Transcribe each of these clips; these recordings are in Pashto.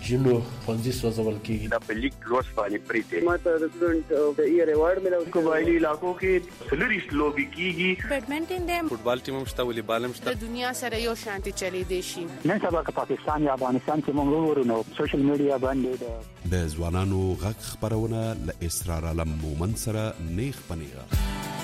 جنو ښوونځي سوځول کیږي. دا په لیګ لوس باندې پریته ماته د سټوډنټ د ایئر ایوارډ ملو. قبایلی علاقو کې سلریس لوبي کیږي. بیډمنټن دې فوټبال ټیم مشته والیبال مشته. د دنیا سره یو شانتي چلی دی شي. نن سبا که پاکستان یا افغانستان کې موږ وګورو نو سوشل میډیا باندې د ځوانانو غږ خبرونه ل اسرار علم مومن سره نیغ پنیغه.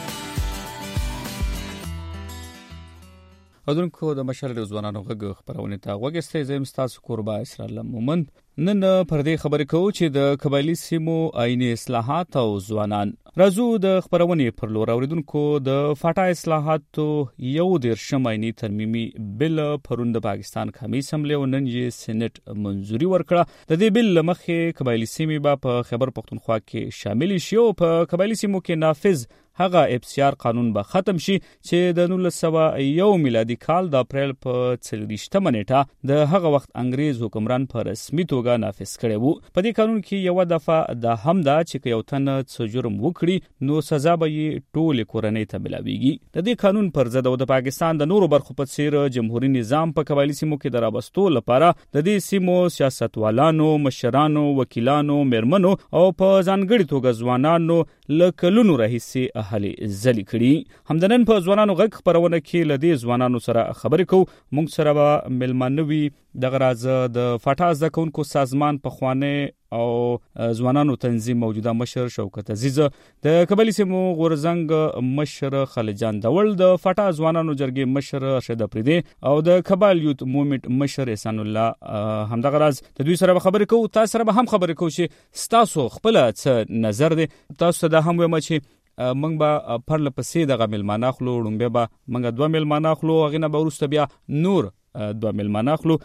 اذنکو د مشر د ځوانانو غږ خبرونه تا وګستې زم تاسو قربا اسرار علم مومن نن پر دې خبرې کوو چې د قبایلی سیمو آئینی اصلاحات او ځوانان راځو د خبرونه پر لور اوریدونکو د فاټا اصلاحاتو یو د شماینی ترمیمي بل پروند پاکستان قومي اسمبلی نن یې سېنات منځوري ورکړه. د دې بل مخه قبایلی سیمې په خیبر پختونخوا کې شامل شي او په قبایلی سیمو کې نافذ هغه FCR قانون به ختم شي چې د 1901 میلادي کال د اپریل په 24 نیټه د هغه وخت انګریز حکمران په رسمي توګه نافذ کړی وو. په دې قانون کې یو دفعه د همدا چې یو تن څه جرم وکړي نو سزا به یې ټول کورنۍ ته ملاويږي. د دې قانون پر ضد د پاکستان د نورو برخو په څیر جمهوریت نظام په قبایلی سیمو کې درابستو لپاره د دې سیمو سیاستوالانو، مشرانو، وکیلانو، میرمنو او په ځانګړي توګه ځوانانو لکلونو راهیسي هلي زلي کړي. همدنن په ځوانانو غږ خبرونه کې لدی ځوانانو سره خبرې کوو. موږ سره به ملمنوي د غراز د فاټا ځکونکو سازمان په خوانه او ځوانانو تنظیم موجوده مشر شوکت عزیز، د قبایلی سیمو غورزنګ مشر خالجان دول، د فاټا ځوانانو جرګې مشر ارشد افریدی او د قبایل یوت موومېنټ مشر احسان الله همدا غراز د دوی سره خبرې کوو. تاسو سره به هم خبرې کوو چې تاسو خپل څه نظر دی. تاسو د هم ومه چې منګ با پرله پسې د غملمانه خلو ړومبه با منګ دوه ملمانه خلو غینه به ورسته بیا نور دوه ملمانه خلو.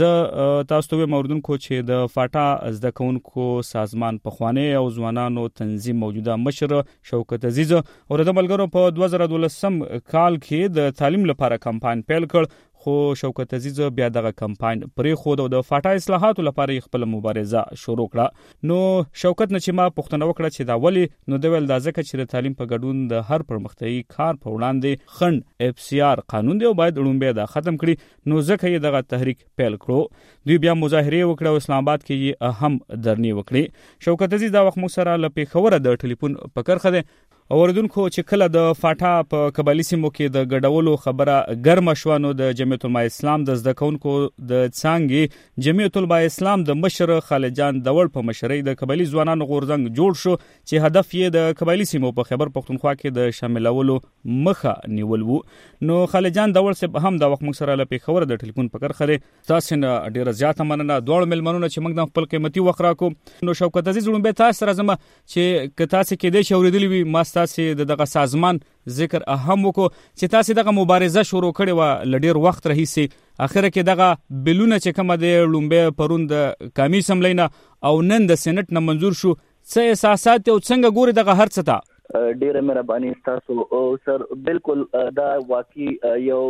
زه تاسو ته موردون کو چې د فاټا زده کوونکو سازمان په خوانه او ځوانانو تنظیم موجوده مشر شوکت عزیز او د ملګرو په 2012 کال کې د تعلیم لپاره کمپاین پیل کړ، خو شوکت عزیز بیا دغه کمپاین پرې خود او د فاټا اصلاحاتو لپاره خپل مبارزه شروع کړه. نو شوکت نه چې ما پوښتنه وکړه چې دا ولی نو د ول د ځکه چې د تعلیم په ګډون د هر پرمختګي کار په وړاندې خند FCR قانون دی او باید ړومبه دا ختم کړي. نو ځکه یې دغه تحریک پیل کړو. دوی بیا مظاهره وکړه او اسلام آباد کې یې اهم درنی وکړي. شوکت عزیز دا وخت مو سره لپاره خبره د ټلیفون پکر خده اوردونکو چې کله د فاټا په قبایلی سیمو کې د ګډولو خبره ګرم شوانو د جمعیت العلماء اسلام د زده کوونکو د څانګې جمعیت العلماء اسلام د مشر خالجان دول په مشرۍ د قبایلی ځوانانو غورځنګ جوړ شو چې هدف یې د قبایلی سیمو په خیبر پختونخوا کې د شاملولو مخه نیول وو. نو خالجان دول سه هم د وخت مو سره لپاره خبره د ټلیفون پکر خره. تاسو نه ډیره زیاته مننه دوړ ملمنونه چې موږ د خپل قیمتي وخت راکو. نو شوکت عزیز ړومبه تاسو سره زما چې ک تاسو کې د شوریدلی وي ما تاسو دغه سازمان ذکر اهم وکړو چې تاسو دغه مبارزه شروع کړې و لډیر وخت رهیسي. اخره کې دغه بلونه چې کومه د لومبه پروند قومي اسمبلینا او نن د سېنات نه منزور شو، څه احساسات او څنګه ګوري دغه هر څه ته؟ ډیره مهرباني تاسو سر. بالکل دا واقعي یو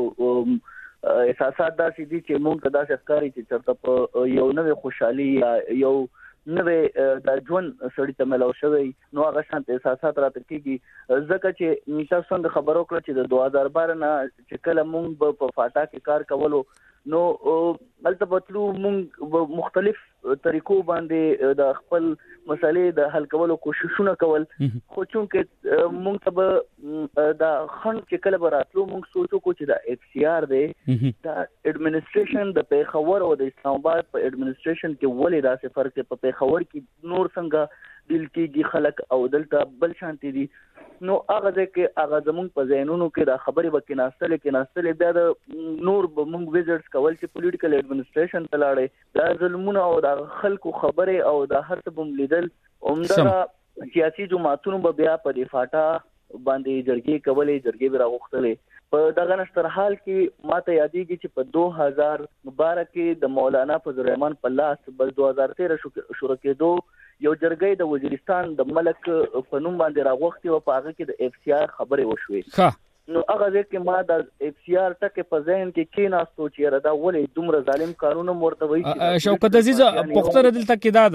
احساسات داسې دي چې مونږ ته داسې ښکاري چې چېرته په یو نوې خوشحالي یا یو نوې د ژوند سړی ته ملاو شوی نو هغه شانت احساسات راته کېږي. ځکه چې تاسو څنګه خبرو کړه چې د 2012 نه چې کله مونږ په فاټا کې کار کولو نو هلته بتلو مونږ مختلف طریقو باندې د خپل مسالې د حل کولو کوششونه کول، خو چونکه مونږ ته د خن چې کله براتلو مونږ سوچو کو چې د FCR دی د اډمنسټریشن د پیښور او د اسلام آباد په اډمنسټریشن کې ولې داسې فرق په پیښور کې نور څنګه دل کېږي خلک او دلته بل شانتي دي. نو هغه ځکه هغه زمونږ په ذهنونو کې د خبرې وکیناستل بیا د نور مونږ ویزټس کول چې پولیټیکل اډمنسټریشن ته لاړې د ظلمونو او د خلکو خبرې او د هر څه بم لیدل عمده سیاسي جماعتونو به بیا په فاټا باندې جرګې کولې، جرګې به راغوښتلې. په دغه نشتر حال کې ماته یادېږي چې په 2012 کې د مولانا فضل الرحمن په لاس بل 2013 شروع کېدو یو جرګې د وزیرستان د ملک په نوم باندې راغوښتي او په هغه کې د FCR خبرې وشوې. نو هغه ځکه ما د FCR ټکه په ذهن کې کېناستو چې ردا ولې دومره ظالم قانون مرته وایي. شوکت عزیز پښتنه دلته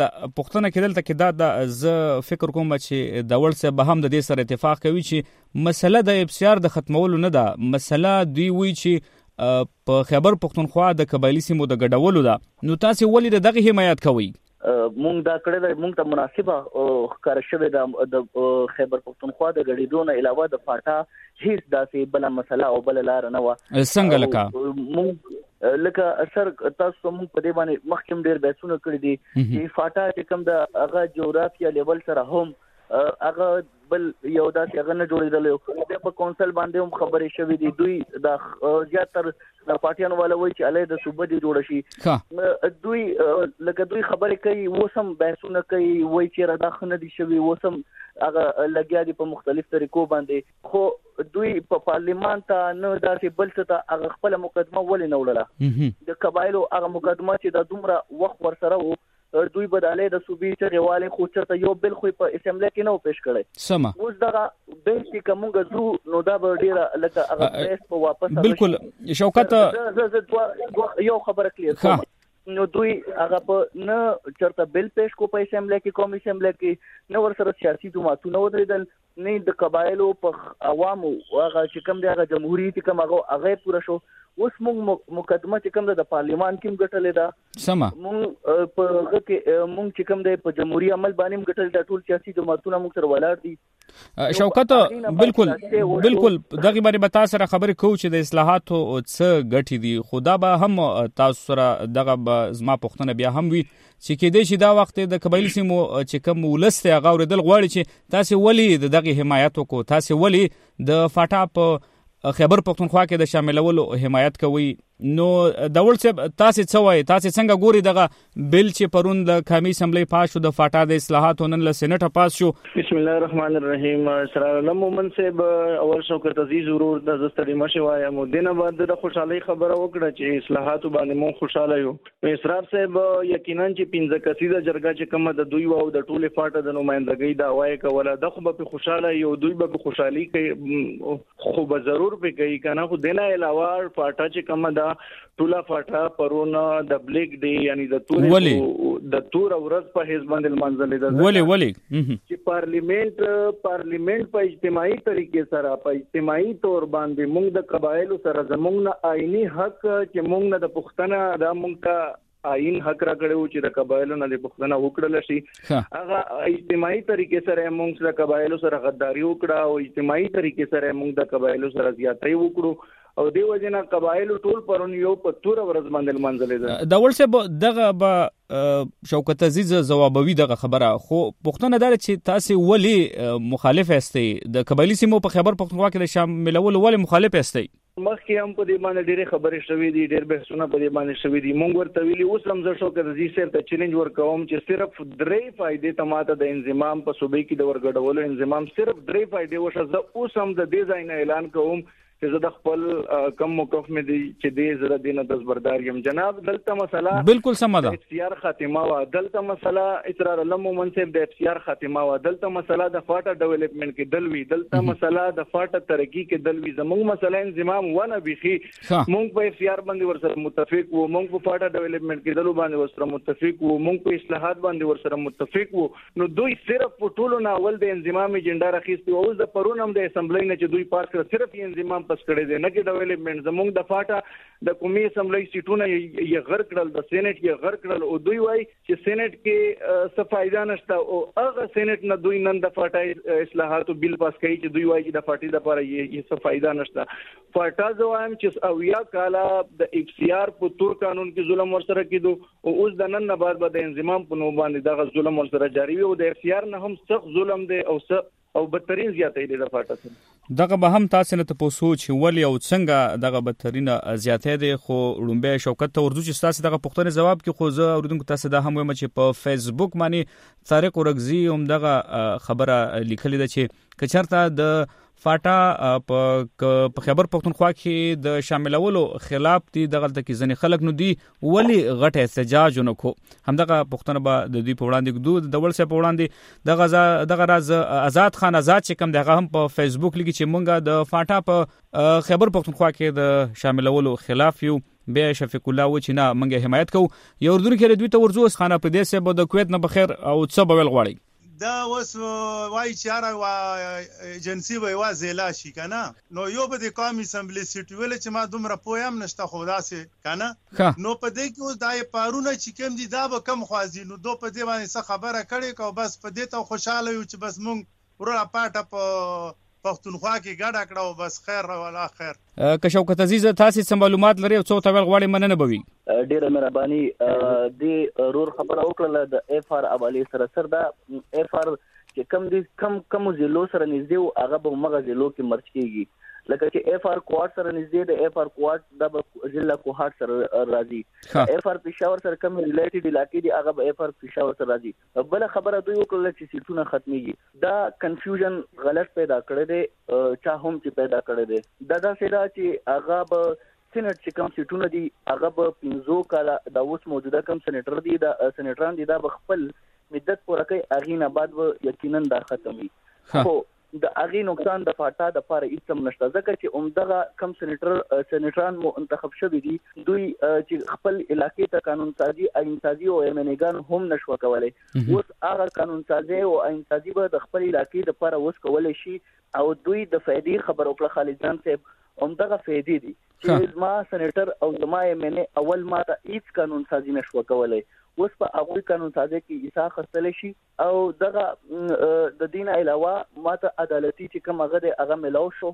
کې دا ز فکر کوم چې د ول سه به هم د دې سره اتفاق کوي چې مسله د FCR د ختمولو نه ده، مسله دوی وی چې په خیبر پختونخوا د قبایلی سیمو د ګډولو ده، نو تاسو ولې دغه حمایت کوئ؟ مونږ دا کړی دی، مونږ ته مناسبه ښکاره شوې ده د خیبر پختونخوا د ګډېدو نه علاوه د فاټا هیڅ داسې بله مسله او بله لاره نه وه. څنګه لکه مونږ لکه اثر تاسو مونږ په دې باندې مخکې ډېر بحثونه کړي دي چې فاټا چې کوم د هغه جغرافیه لیول سره هم هغه بل یو داسې هغه نه جوړېدلی، په کونسل باندې هم خبرې شوې دي. دوی د زیاتر د پارټیانو والا وایي چې علیه د صوبه دې جوړه شي. دوی لکه دوی خبرې کوي، اوس هم بحثونه کوي، وایي چې دا ښه نه دي شوي، اوس هم هغه لګیا دي په مختلف طریقو باندې. خو دوی په پارلیمان ته نه داسې بل څه ته هغه خپله مقدمه ولې نه وړله؟ د قبایلو هغه مقدمه چې دا دومره وخت ورسره و، دوی بداله د صوبې چغواله خو چرته یو بل خو په اسمبلی کې نه پیش کړي. سم اوس دا به چې کومګه زو نو دا به ډیره لکه هغه پریس په واپس بالکل شوکت یو خبره کلیئر نو دوی هغه په نه چرته بل پیش کو په اسمبلی کې، کوم اسمبلی کې نه ورسره سیاسي جماعتونه ودرېدل، نه د قبایلو په عوامو هغه چې کوم دی هغه جمهوریت کوم هغه پوره شو. اوس مونږ مقدمه چې کوم د پارلیمان کې ګټلې ده، سم مونږ په هغه کې مونږ چې کوم دی په جمهوریت عمل باندې ګټل د ټول سیاسي جماعتونه مونږ سره ولاړ دي. شوکت بالکل دغه باندې به تاسو سره خبرې کوو چې د اصلاحاتو څه ګټې دي، خدا به هم تاسو سره دغه زما پوښتنه بیا هم وي چې کېدای شي دا وخت د قبایلی سیمو چې کوم ولست هغه اوریدل غواړي چې تاسو ولې دغه حمایت وکړو، تاسو ولې د فاټا په خیبر پختونخوا کې د شاملولو حمایت کوي. نو داول صاحب تاسو څه وایي، تاسو څنګه ګوري دغه بل چې پرون د قومي اسمبلی پاس شو د فاټا د اصلاحاتو نن له سېنات پاس شو؟ بسم الله الرحمن الرحیم. سلام مومن صاحب، اول شوکت عزیز ورور د زستړي مشه وایم، دنه بعد د خوشحالي خبره وکړه چې اصلاحات باندې مون خوشاله یو. اسرار صاحب یقینا چې 15 کسیده جرګه چې کومه د دوی او د ټوله فاټا د نمائندګۍ دا وای کوله د خو به خوشاله یو، دوی به خوشحالي کوي، خو به ضرور به کوي کنه. خو دنه علاوه فاټا چې کومه دا ټوله فاټا پرونه د بلیک ډے یعنی د تور ورځ په حزب باندې منځلې ده ولی چې پارلیمنت په اجتماعي طریقې سره په اجتماعي تور باندې موږ د قبایلو سره زموږ نه آئینی حق چې موږ نه د پښتنه دا موږ ته آئین حق را کړو چې د قبایلو نه د پښتنه وکړل شي. هغه اجتماعي طریقې سره موږ د قبایلو سره غداری وکړه او اجتماعي طریقې سره موږ د قبایلو سره زیاتۍ وکړو او دی وجنه قبایلو ټول پرون یو په تور ورځ باندې منځلې ده. دا ولسه دغه به شوکت عزیز جوابوي دغه خبره، خو پښتنه دار چې تاسو ولی مخالف استئ د قبایلی سیمو په خیبر پختونخوا کې د شاملول ولی مخالف استئ؟ مخکې هم په دې باندې ډېرې خبرې شوې دي، ډېر بحثونه په دې باندې شوې دي. مونږ ورته ویلي اوس هم زه شوکت عزیز صاحب ته چیلنج ورکوم چې صرف 3 فائدې تماته د انضمام په صوبې کې د ورګډولو انضمام صرف 3 فائدې وشه. زه اوس هم د دې ځای نه اعلان کوم چې زه د خپل کم موقف مې دی چې دې زړه دینه دزبردار یم. جناب دلته مسله بالکل سم ده، اختیار خاتمه وا، دلته مسله اسرار الله مومن صاحب د اختیار خاتمه وا، دلته مسله د فاټا ډیولپمنٹ کې دلوي، دلته مسله د فاټا ترقی کې دلوي. زموږ مسله انضمام ونه بيخي مونږ په اختیار باندې ورسره متفق وو، مونږ په فاټا ډیولپمنٹ کې دلو باندې ورسره متفق وو، مونږ په اصلاحات باندې ورسره متفق وو. نو دوی صرف په ټولو ناول د انضمام ایجنډا راخیستي او د پرونم د اسمبلی نه چې دوی پاس کړ صرف انضمام پس کړی دی، نه کې ډیولپمنٹ. زموږ د فاټا د قومي اسمبلی سیټونه یې غر کړل، د سېنات یې غر کړل او دوی وایي چې سېنات کې څه فائدہ نشته او هغه سېنات نه دوی نن د فاټا اصلاحاتو بیل پاس کوي چې دوی وایي چې د فاټا لپاره یې څه فائدہ نشته. فاټا زوایم چې اویا کاله د اکسیار په تور قانون کې ظلم ورسره کېدو او اوس د نن نه بعد به د انضمام په نو باندې دغه ظلم ورسره جاری وي او د اکسیار نه هم سخت ظلم دی او بدترین زیاتې دي د فاټا سره. دغه به هم تاسو نه تاسو چې ولی او څنګه دغه بدترین زیاتې دي. خو لومبه شوکت ته ورځو چې تاسو دغه پښتنه جواب کې خو زه اوریدونکو تاسو دا هم وایم چې په فیسبوک باندې طارق ورغزي هم دغه خبره لیکلې ده چې کچرته د فاټا په خیبر پختونخوا کې د شاملولو خلاف دي دغه تکي ځنې خلک نو دي ولی غټه احتجاج نکو. همدغه پښتنه به د دې په وړاندې ګدو د ول سه په وړاندې دغه راز آزاد خان آزاد چې کوم دغه هم په فیسبوک لګي چې مونږه د فاټا په خیبر پختونخوا کې د شاملولو خلاف یو. بیا شفیق الله و چې نه مونږه حمایت کوو. یو اردن کې دوی ته ورزو خانه په دې سه به د کویت نه بخیر او څه بول غواړي. دا اوس وای چې هر ایجنسی به وازیلا شي کنه نو یو به د قومي اسمبلی سیټ ویل چې ما دومره پویم نشته خو داسې کنه نو په دې کې اوس دای پارونه چې کوم دي دا به کم خوازي نو دو په دې باندې څه خبره کړي کو بس په دې ته خوشاله یو چې بس مونږ ورا پاټه په پښتونخوا کې ګډه کړو بس خیر ولا خیر که شوکت عزیز تاسو څه معلومات لري او څو تاول غواړي مننه بوي ډیره مهرباني د رور خبره وکړه د اف ار ابالي سره دا اف ار چې کم ضلعو سره نږدې او هغه به مغه ضلعو کې مرچ کیږي لکه چې اف ار کوارټ سره نږدې د اف ار کوارټ د ضلع کوهاټ سره راځي اف ار پېښور سره کم ریلیټډ علاقې دي هغه به اف ار پېښور سره راځي بل خبره دوی وکړه چې سیټونه ختميږي دا کنفیوژن غلط پیدا کړی دی چا هم چې پیدا کړی دی دا څه چې هغه به سېنات چې کوم سیټونه دي هغه به 15 کاله د اوس موجوده کوم سېنیټر دي دا سېنیټران دي دا خپل مدت پوره کوي اغینه بعد یقینا دا ختمي خو د اغي نقصان د فاټا د پاره هیڅ نشته ځکه چې عمدغه کم سېنیټران مو انتخاب شوی دي دوی چې خپل علاقې ته قانون سازي آئین سازي او ایمنګان هم نشو کولای اوس هغه قانون سازي او آئین سازي به د خپل علاقې د پاره اوس کولای شي او دوی د فائدې خبر او خالد جان صاحب عمدغه فائدې دي چې ما سېنیټر او زما ایمنه اول ما ته هیڅ قانون سازي نشو کولای اوس په هغه قانون سازي کې ایسا خستل شي او دغه د دین علاوه ماته عدالتي چې کوم هغه ملاو شو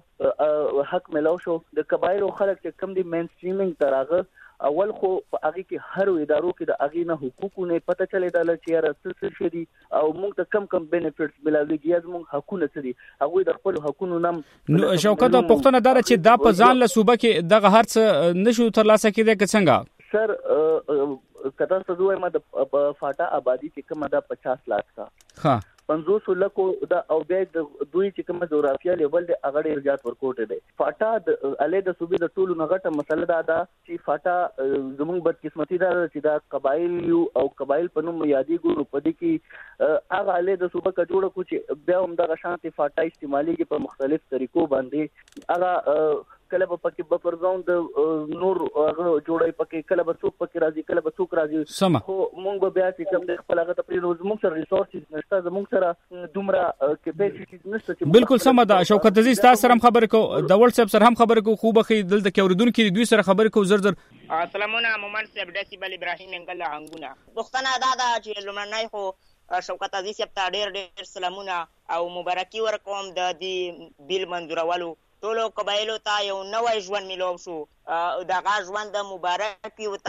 حق ملاو شو د قبایل خلک چې کوم دي مین سټریمینګ ترغه اول خو په هغه کې هر ادارو کې د هغه نه حقوقونه پته چلے دل چې راځي څه دي او موږ ته کم بینیفټس ملاويږي از موږ حقوقونه څه دي هغه د خپل حقوقونو نام نو شوکت پښتنه دار چې دا په ځان له صوبه کې دغه هرڅ نشو ترلاسه کېده که څنګه سر کته سدوه ما د فاټا آبادی چې کومه دا 50 لاک تا ها 500 لکو دا او بیا د دوی چې کومه جغرافیه لیول د اغړ ارجات ورکوټ دی فاټا د اله د صوبې د ټولو نغټه مسله دا چې فاټا زموږ بدقسمتي دا چې دا قبایل یو او قبایل په نوم یادي ګورو پدې کې اغه اله د صوبې کا جوړه کو چې بیا هم د شانتي فاټا استعمالي په مختلف طریقو باندې اغه کله په پکې بفر زون د نور هغه جوړای پکې کله به څوک پکې راځي کله به څوک راځي خو مونږ به بیا چې کوم د خپل هغه ته پرې روز مونږ سره ریسورسز نشته زموږ سره دومره کیپاسټیز نشته چې بالکل سم ده شوکت عزیز تاسو سره خبرې کو د واتس اپ سره هم خبرې کو خو بخي دلته کې اوریدونکو دوی سره خبرې کو زر السلامونه مومن صاحب دسی بل ابراهیم انګل هنګونه پښتنه دا چې لمنای خو شوکت عزیز صاحب ته ډېر سلامونه او مبارکي ورکوم د دې بیل منظورولو ټولو قبایلو ته یو نوې ژوند ملو شو دغه ژوند د مبارکي او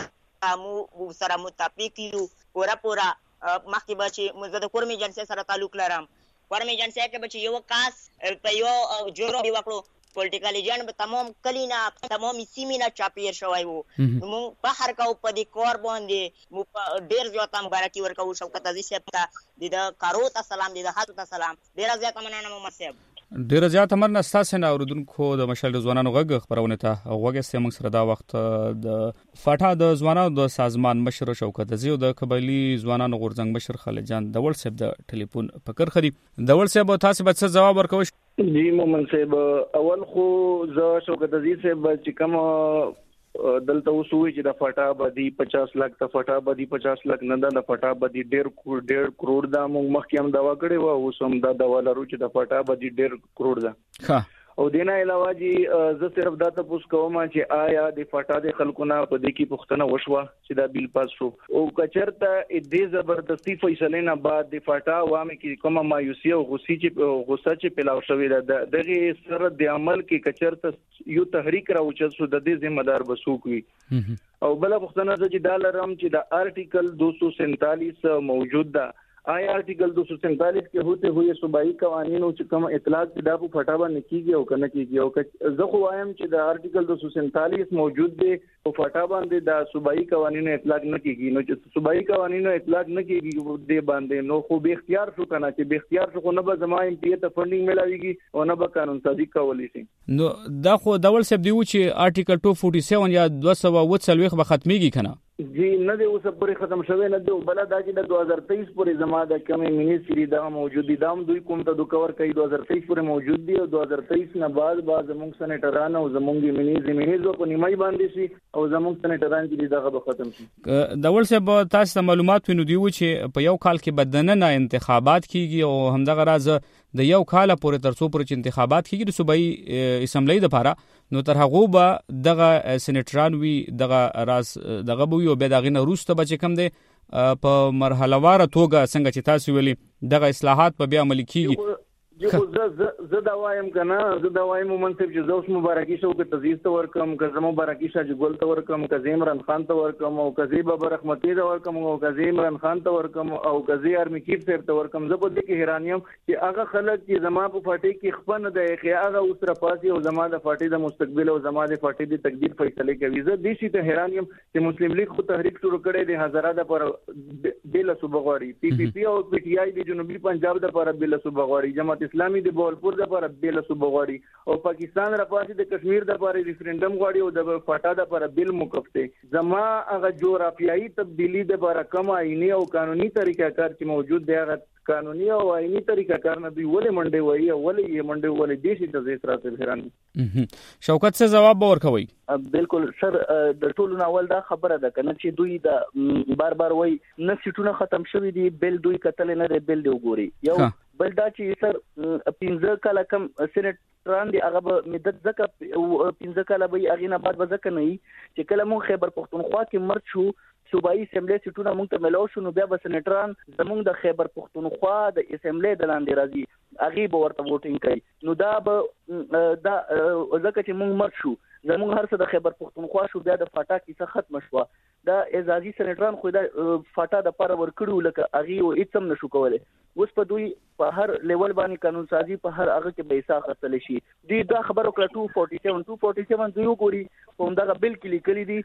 مو سره متفق یو پورا مخکې به چې مزه د کورمي جنسي سره تعلق لرم کورمي جنسي کې به چې یو کاس په یو جوړو دی وکړو پولیټیکل ایجنټ به تمام کلینا تمام سیمینا چاپیر شوی وو موږ په هر کاو په دې کور باندې مو ډیر زیاته مبارکي ورکو شوکت عزیز صاحب ته د کارو ته سلام د حاتو ته سلام ډیر زیاته مننه مو صاحب ډیر زیات مننه تاسو نه اوریدونکو د مشال ځوانانو غږ خبرونه ته وګورئ موږ سره دا وخت د فاټا د ځوانانو د سازمان مشر شوکت عزیز او د قبایلی ځوانانو غورځنګ مشر خالد جان د واتس اپ د ټلیفون پکر خري د واتس اپ تاسو به څه جواب ورکوي جی مومن صاحب اول خو ز شوکت عزیز صاحب چې کوم دلته وسوي چې د فاټا باندې 50 لک د فاټا باندې 50 لک نه د فاټا باندې 1.5 کروڑ دا موږ مخکې هم دوا کړې و اوس هم دا دوا لرو چې د فاټا باندې 1.5 کروڑ دا او دینه علاوه جی زه صرف دا ته پوښ کوم چې آیا د فاټا د خلکونه په دې کې پښتنه وشوه چې دا بیل پاس شو او کچرته دې زبردستی فیصله نه بعد د فاټا عوامو کې کومه مایوسی او غصه چې پیلاو شوې ده دغه سره د عمل کې کچرته یو تحریک راوچل شو د دې ذمہ دار بسوک وي او بل پښتنه چې دا لرم چې د آرټیکل 247 موجود ده آیا آرټیکل 247 کې هوته ہوئے صوبائی قوانینو چې کوم اطلاق دا په فاټا باندې کیږي او کنه کیږي او زه خو وایم چې د آرټیکل 247 موجود دی په فاټا باندې د صوبائی قوانینو اطلاق نه کیږي نو چې صوبائی قوانینو اطلاق نه کیږي د باندې نو خو به اختیار شو کنه چې به اختیار شو نه به زما ایم پی ته فندینګ ملاويږي او نه به قانون سازي کولی شي نو دا خو ډول سب دی چې آرټیکل 247 یا 240 به ختميږي کنه جی نه دی اوس پورې ختم شوی نه دی بل دا چې د 2023 پورې زما د کمی منیسټری دا موجود دي دا دوی کوم ته کور کوي 2023 پورې موجود دي او 2023 نه بعد زموږ سېنیټران او زموږ زمینیزو په نیمای باندې شي او زموږ سېنیټران چې دغه ختم شي. د ول صاحب تاسو معلومات وینو دی چې په یو کال کې بدننه انتخابات کیږي او همدغه راز د یو کال پورې ترڅو پورې انتخابات کیږي د صوبایي اسمبلی لپاره نو تر هغه به دغه سېنیټران وی دغه راز دغه بو یو به دغه روسته به کم دی په مرحله واره توګه څنګه چې تاسو ویلي دغه اصلاحات په بیا عملي کیږي. زه دا وایم کنه زه دا وایم منصب چې زوس مبارکي شو کې تزیز ته ورکم که زمو مبارکي شاه جګول ته ورکم که عمران خان ته ورکم او که بابا رحمتي ته ورکم او که عمران خان ته ورکم او که ارمی کیف ته ورکم زه په دې کې حیرانیم چې هغه خلک چې زما په پارټي کې خپل د هغه اوس را پاسي او زما د پارټي د مستقبل او زما د پارټي د تقدیر فیصله کوي زه دې شي ته حیرانیم چې مسلم لیگ خو تحریک شروع کړي د هزاره د پر بل صوبغوري پی پی پی او پی ټی آی د جنوبي پنجاب د پر بل صوبغوري جماعت اسلامي د بولپور د پر بل صوبغوري او پاکستان را پاسي د کشمیر د پر ریفرندم غواړي او د فاټا د پر بل مکفته زما هغه جغرافیایي تبدیلی د پر کم آئینی او قانوني طریقہ کار چې موجود دی هغه قانوني او آئینی طریقہ کار نه دی ولې منډه وایي او ولې منډه ولې دیشي ته زیاتره حیران. شوکت څه جواب ورکوي؟ بالکل سر د ټولو ناول دا خبره ده کنه چې دوی د بار بار وایي نه سیټونه ختم شوی دي بل دوی کتل نه دی بل دی وګوري یو بل دا چې سر 15 کاله کم سېنیټران دی هغه مدت زکه 15 کاله به هغه نه بعد ځکه نه چې کله مون خیبر پختونخوا کې مرچ شو صوبایي اسمبلی سیټونه مونږ ته ملو شو نو بیا به سېنیټران زمونږ د خیبر پختونخوا د اسمبلی د لاندې راځي هغه به ورته ووټینګ کوي نو دا به دا ځکه چې مونږ مرچ شو زمونږ هر څه د خیبر پختونخوا شو بیا د فاټا کیسه ختم شو دا اعزازي سېنیټران خو دا فاټا د پاره ورکړو لکه هغه او هیڅ هم نشو کولای اوس په دوی په هر لیول باندې قانون سازي په هر هغه کې پیسې خرڅل شي دوی دا خبر وکړه 247 دوی وګوري کوم دا بل کې لیکلي دي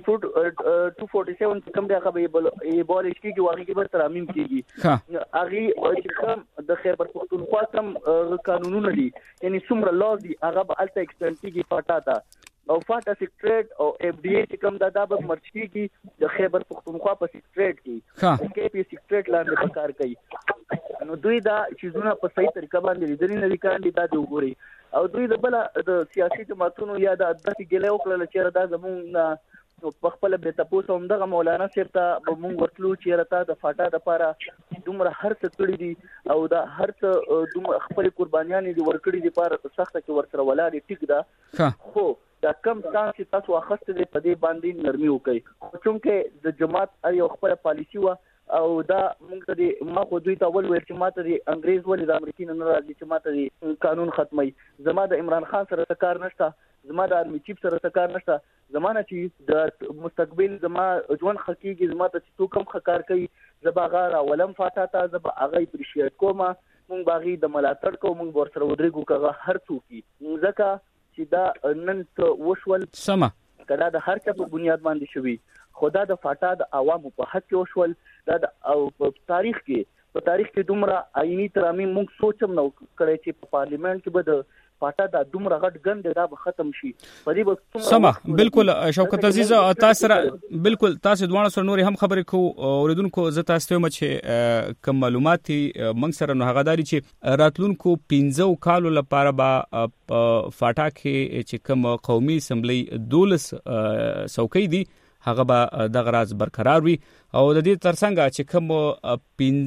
چې 247 کوم دا خبره بول شي کې واغې کې به ترامیم کیږي هغه چې کوم د خیبر پختونخوا کوم قانونونه دي یعنی څومره لا دي هغه به الته ایکسټند کیږي فاټا ته او فاټا سیکریټ او اف ډی ای چې کوم دا به مرچ کیږي د خیبر پختونخوا په سیکریټ کې کې په سیکریټ لاندې کار کوي نو دوی دا چیزونه په صحیح طریقه باندې لیدل نه وکړي دا دی وګوري او دوی د بل د سیاسي جماعتونو یا د عدالتي ګلې وکړل چې دا زموږ په خپل به تاسو هم دغه مولانا صاحب ته مونږ ورتلو چې رته د فاټا د لپاره دومره هر څه کړی دي او دا هر څه دومره خپل قربانيان دي ورکړي دي لپاره سخته کې ورسره ولاړ ټیک ده خو دا کم څنګه چې تاسو واخصته دې په دې باندې نرمي وکړي چونکه د جماعت یو خپل پالیسی و او دا موږ ته ما خو دوی ته ول ویل چې ماته د انګريز ولې د امریکای نه راځي چې ماته د قانون ختمي زما د عمران خان سره کار نشته زما د ارمی چیف سره کار نشته زمانه چې د مستقبل زما ژوند حقيقي زما ته تو کم خکار کوي زبا غاره ولم فاټا ته زبا اغه اپریشیټ کوما مونږ باغی د ملاتړ کو مونږ ور سره ودرېګو کغه هر څوکي ځکه چې دا نن څه وشول سما کله د هر څه په بنیاد باندې شوی خدا د فاټا د عوامو په حق کې وشول دا او په تاریخ کې دومره آئینی ترامیم موږ سوچم نو کړی چې په پارلیمنت کې به د فاټا د دومره غټ ګند دا به ختم شي په دې وخت سما بالکل شوکت عزیز تاسو بالکل تاسو دوه سره نور هم خبرې کو اوریدونکو زه تاسو ته چې کوم معلومات موږ سره نو هغه داري چې راتلونکو 15 کالو لپاره به فاټا کې چې کوم قومي اسمبلی 12 څوکۍ دي هغه به د غراز برقرار وي او د دې ترڅنګ چې کوم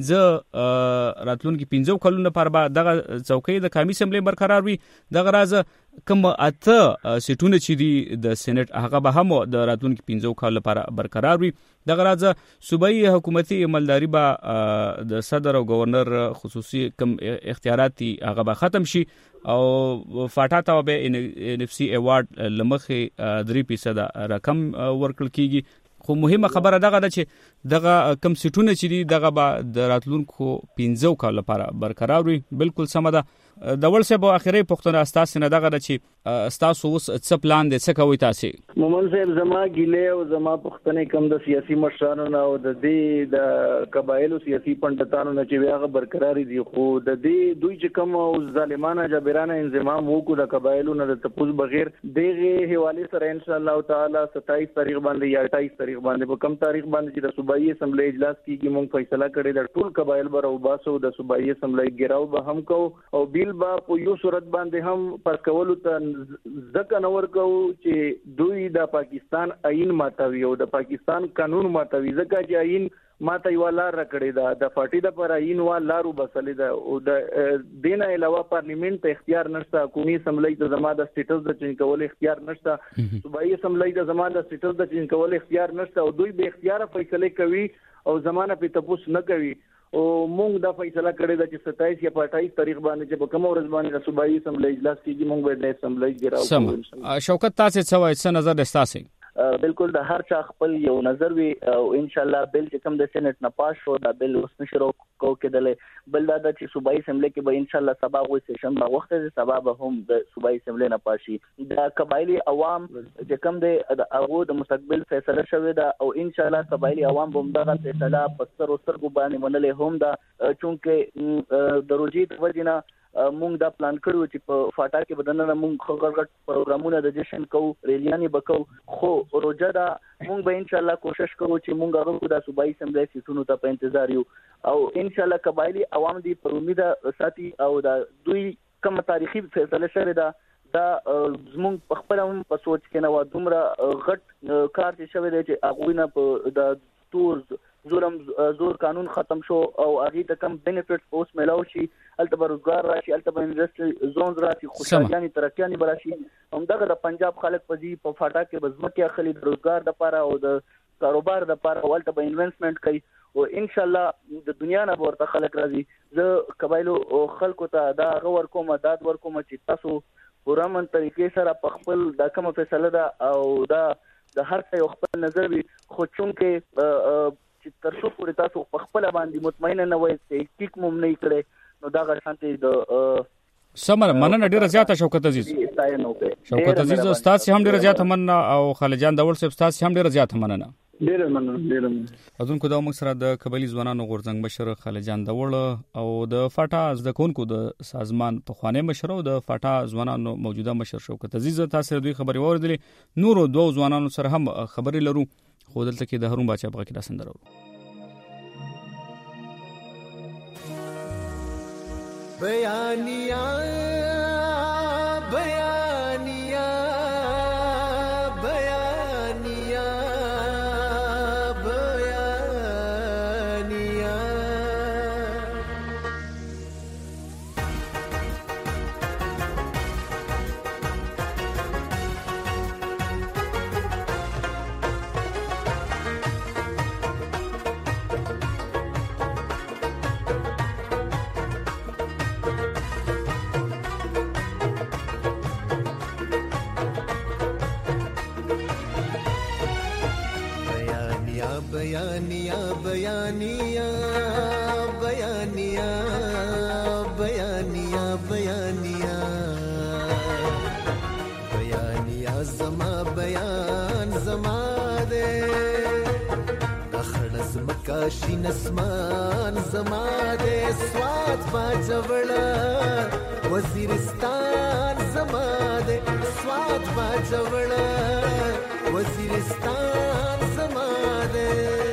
15 راتلونکي 15 کلونو لپاره به د څوکۍ د قومي اسمبلی برقرار وي د غراز کوم اته سیټونه چې دي د سېنات هغه به هم د راتلونکي 15 کال لپاره برقرار وي د غراز صوبایي حکومتي عملداري به د صدر او گورنر خصوصي کوم اختیارات هغه به ختم شي او فاټا ته به ان اف سی ایوارډ لمخه 3% رقم ورکړل کیږي خو مهمه خبره دغه ده چې دغه کم سیټونه چې دي دغه به د راتلونکو 15 کال لپاره برقرار وي بالکل سم ده د ول صاحب اخیری پښتنه اساس نه دغه ده چې تاسو اوس څه پلان دي څه کوي تاسو؟ مومن صاحب زما ګیله او زما پښتنې کم د سیاسي مشرانو نه او د دې د قبایلو سیاسي پندتانو نه چې هغه برقرار دي خو د دې دوی چې کوم او ظالمانه جبرانه انضمام وکړو د قبایلو نه د تپوس بغیر دغه حواله سره ان شاء الله تعالی 27 تاریخ باندې یا 28 تاریخ باندې په کم تاریخ باندې چې د صوبایي اسمبلی اجلاس کیږي موږ فیصله کړی د ټول قبایل بر او باسو د صوبایي اسمبلی ګراو به هم کو او بیل با په یو صورت باندې هم پر کولو ته ځکه نور کو چې دوی د پاکستان آئین ماتوي او د پاکستان قانون ماتوي ځکه چې آئین ماته یو لار راکړی دا د پارټي د پر آئین وا لارو بسلې دا او د دینه علاوه پارلیمنت ته اختیار نشته قومي اسمبلی ته زما د سټیټس د چینج کول اختیار نشته صوبایي اسمبلی ته زما د سټیټس د چینج کول اختیار نشته او دوی به اختیار فیصله کوي او زمانه په تپوس نه کوي او موږ دا فیصله کړی دا چې 27 یا 28 تاریخ باندې چې په کوم ورځ باندې د صوبایي اسمبلی اجلاس کیږي موږ به د اسمبلی ګراو. شوکت تاسو څه وایي څه نظر دستاسي؟ بالکل د هر چا خپل یو نظر وي او ان شاء الله بل چې کوم د سېنات نه پاس شو دا بل اوس نشو کو کېدل بل دا چې صوبایي اسمبلی کې به ان شاء الله سبا وي سیشن با وخت د سبا به هم د صوبایي اسمبلی نه پاشي د قبایلی عوام چې کوم د هغه د مستقبل فیصله شوی دا او ان شاء الله قبایلی عوام به دغه فیصله پستر او سترګو باندې منلې هم دا چونکه د روجیت وجنه مونږ دا پلان کړو چې په فاټا کې بدننه مونږ خغړغټ پروګرامونه د جشن کو ریلیانی بکو خو روزه دا مونږ به ان شاء الله کوشش کوو چې مونږ هغه د صوبایي اسمبلی سیټونو ته په انتظار یو او ان شاء الله قبایلی عوام دی پر امید ساتي او دا دوی کوم تاریخي فیصله شوه دا زمونږ په خپل هم په سوچ کې نه و دومره غټ کار چې شوه دی چې هغه نه په د تور زور قانون ختم شو او هغه ته کم بینیفټس اوس ملاو شي البته روزګار راشي البته انډستری زونز راشي خوشحالي ترقیانی براشي همدغه د پنجاب خلک پزي په فاټا کې بزمکه خلک روزګار د پاره او د کاروبار د پاره ولته به انویسټمنٹ کوي او ان شاء الله د دنیا نه ورته خلک راځي زه قبایلو خلکو ته دا غور کوم داد ور کوم چې تاسو پرامن طریقې سره په خپل د کوم فیصله ده او دا د هر څه خپل نظر وي خو چونکه چې تر څو پورې تاسو په خپل باندې مطمئن نه وئ چې ټیک مم نه کړي نو دا غشانته د سمره مننه ډیره زیاته شوکت عزیز استاد هم ډیره زیاته مننه او خالجان داول صاحب استاد هم ډیره زیاته مننه ډیره مننه اذن کو دا موږ سره د قبایلی ځوانانو غورځنګ مشر خالجان داول او د فاټا د کونکو د سازمان په خوانې مشر او د فاټا ځوانانو موجوده مشر شوکت عزیز تاسو دوی خبري اوریدلې نورو دوه ځوانانو سره هم خبري لرو خو دلته کې د هارون باچا په کې دا سندره بیانیا بیانیا بیانیا بیانیا بیانیا بیانیا بیانیا بیانیا بیانیا بیانیا زما بیان زما دے اخړز مکاشي نسمان زما دے سواد باجوړا وزیرستان زما دے سواد باجوړا وزیرستان زما دے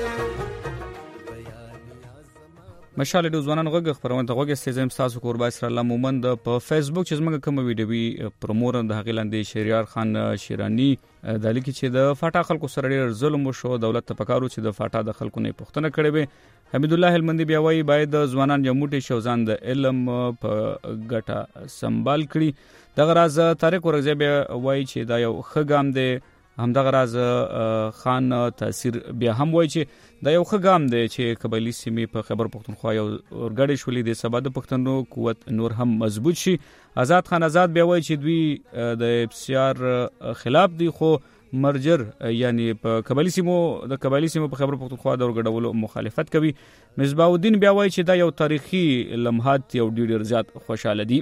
مشال د ځوانانو غږ خبرونه غوږ استزم تاسو قربا اسر الله مومند په فیسبوک چې زموږ کوم ویډیو پرومور د غیلاندې شهریار خان شیرانی د لیکي چې د فاټا خلکو سره ډیر ظلم وشو دولت ته پکارو چې د فاټا د خلکو نه پښتنه کړي به حمید الله هلمندي بیا وایي باید ځوانان یموټي شوزان د علم په ګټه سنبال کړي دغه راز طارق ورغزی بیا وایي چې دا یو خګام دی همدغه راز خان تاثیر بیا هم وایي چې دا یو خګام دی چې قبایلی سیمې په خیبر پختونخوا یو ورګړې شولې د سبا د پښتنو قوت نور هم مضبوط شي آزاد خان آزاد بیا وایي چې دوی د افسیار خلاف دي خو مرجر یعنی په قبایلی سیمو په خیبر پختونخوا د ورګړولو مخالفت کوي مصباح الدین بیا وایي چې دا یو تاریخي لمحات یو ډیر زیات خوشاله دي